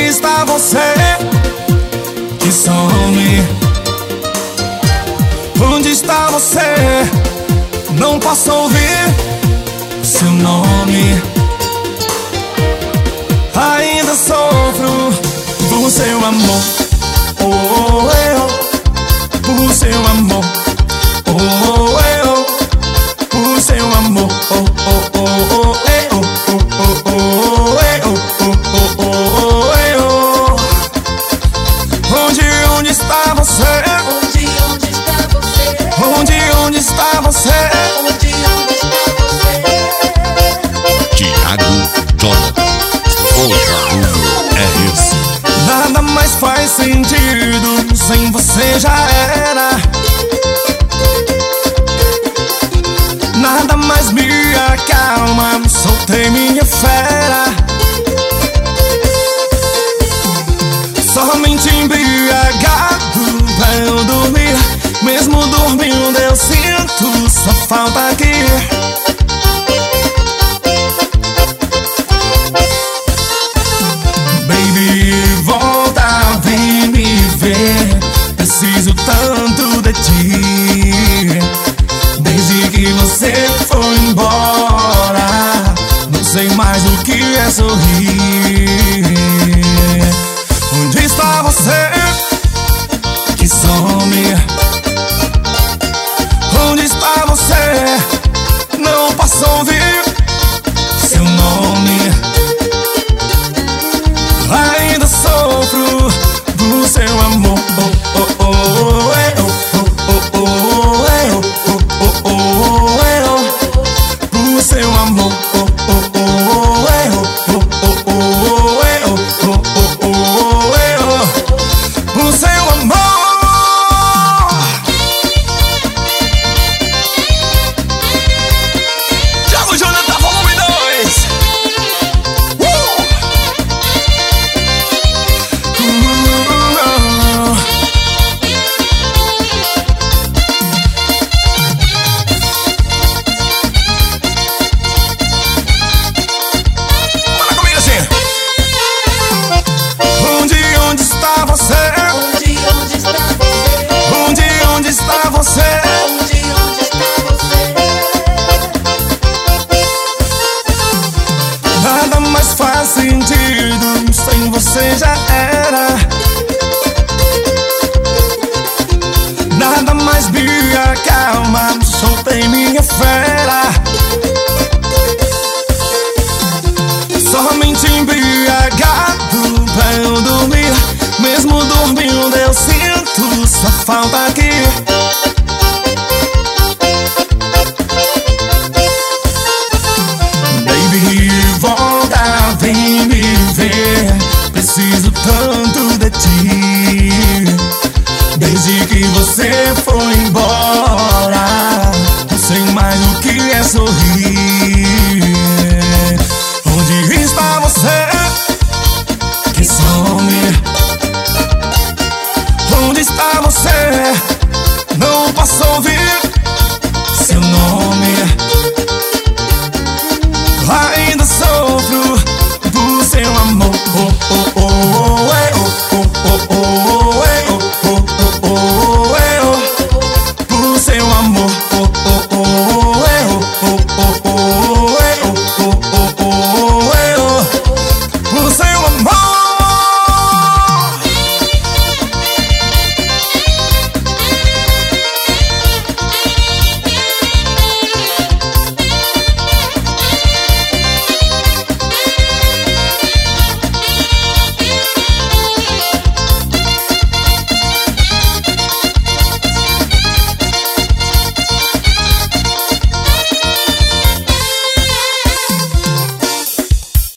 está você que some? Onde está você? Não posso ouvir seu nome. Ainda sofro por seu amor. Oh, eu, por seu amor. Oh, eu, por seu amor. Oh, oh, oh, oh, eu, oh, oh, oh, eu, oh, oh, oh, eu. Onde está você? Onde está você? Onde está você? Onde está você? Thiago Jonathan, o barulho é esse. Nada mais faz sentido, sem você já era. Nada mais me acalma, soltei minha fera. Somente embriagado pra eu dormir. Mesmo dormindo eu sinto sua falta aqui. Preciso tanto de ti. Desde que você foi embora, não sei mais o que é sorrir. Onde está você que some? Onde está você? Não posso ouvir seu nome. Ainda sofro por seu amor. Oh, oh, oh, eu, oh, oh, oh, eu, oh, oh, oh, eu, por seu amor. Oh, oh, oh, eu, oh, oh, oh, eu, oh, oh, oh, eu, por seu amor. Thiago Jonathan, volume 2. Onde está você? Onde está você? Onde está você? Onde está você? Nada mais faz sentido, sem você já era. Nada mais me acalma, soltei minha fera. Somente embriagado pra eu dormir. Mesmo dormindo eu sinto sua falta aqui. Baby, volta, vem me ver. Preciso tanto de ti. Desde que você foi embora, não sei mais o que é sorrir. Onde está você que some? Onde está você? Não posso ouvir seu nome. Ainda sofro por seu amor. Oh, oh,